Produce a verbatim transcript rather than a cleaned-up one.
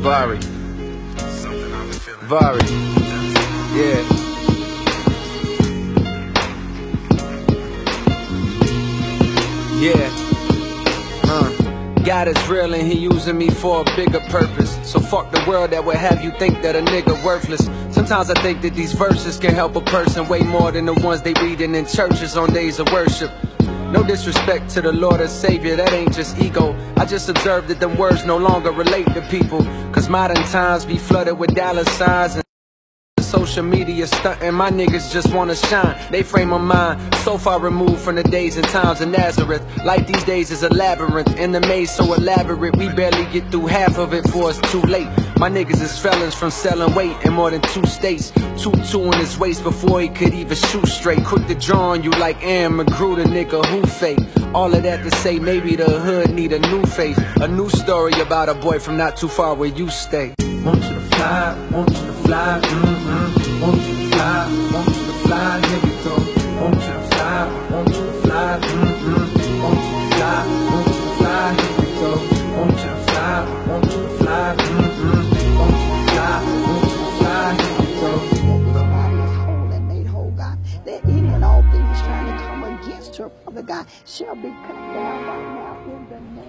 Vari. Vari. Yeah. Yeah. Uh. God is real and he using me for a bigger purpose. So fuck the world that would have you think that a nigga worthless. Sometimes I think that these verses can help a person way more than the ones they reading in churches on days of worship. No disrespect to the Lord and Savior, that ain't just ego. I just observed that them words no longer relate to people. Cause modern times be flooded with dollar signs and social media stunting, my niggas just wanna shine. They frame of mind so far removed from the days and times of Nazareth. Life these days is a labyrinth, and the maze so elaborate we barely get through half of it before it's too late. My niggas is felons from selling weight in more than two states. Two-two in his waist before he could even shoot straight. Quick to draw on you like Aaron McGruder, nigga who fake. All of that to say maybe the hood need a new face. A new story about a boy from not too far where you stay. Want you to fly, want you to fly, mm-hmm. Want you to fly, want you to fly, here we go. Want you to fly, want you to fly, mm-hmm. Want you to fly, want you to fly, here we go. Want you to fly, want you to fly, mm-hmm. Want you to fly, want you to fly, here we go. That body is whole and made whole, God. That any and all things trying to come against her, Father God, shall be cut down right now in the name